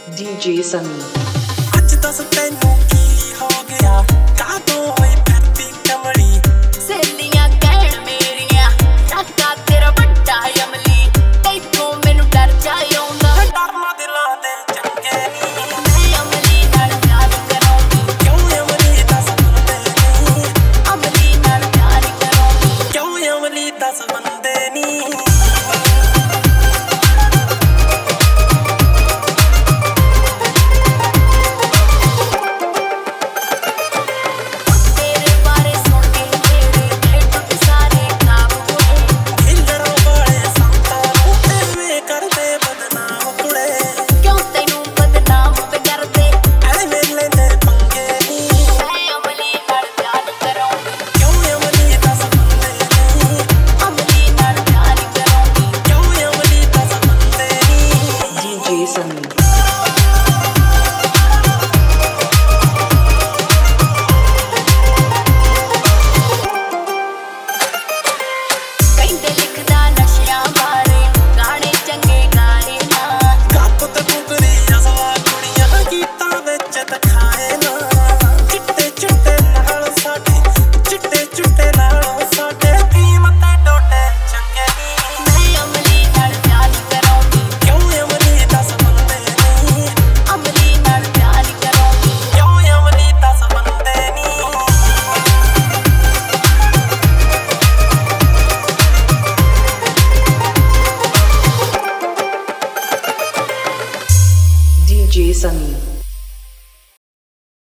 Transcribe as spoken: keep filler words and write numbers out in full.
D J Sunny। ਅੱਜ ਦੱਸ ਤੈਨੂੰ ਕੀ ਹੋ ਗਿਆ, ਕਾਹਤੋਂ ਹੋਈ ਫਿਰਦੀ ਕਮਲੀ। ਸਹੇਲੀਆਂ ਕਹਿਣ ਮੇਰੀਆਂ ਕਾਕਾ ਤੇਰਾ ਵੱਡਾ ਅਮਲੀ, ਤੈਥੋਂ ਮੈਨੂੰ ਡਰ ਜਾਏ ਆਉਂਦਾ। ਡਰਨਾ ਦਿਲਾਂ ਦੇ ਚੰਗੇ ਨੀ, ਮੈਂ ਅਮਲੀ ਨਾਲ ਪਿਆਰ ਕਰਾਂਗੀ। ਕਿਉਂ ਅਮਲੀ ਦੱਸ ਬੰਦੇ ਨੀ, ਅਮਲੀ ਨਾਲ ਪਿਆਰ ਕਰਾਂਗੀ। ਕਿਉਂ ਅਮਲੀ ਦੱਸ ਬੰਦੇ ਨੀ। D J Sunny।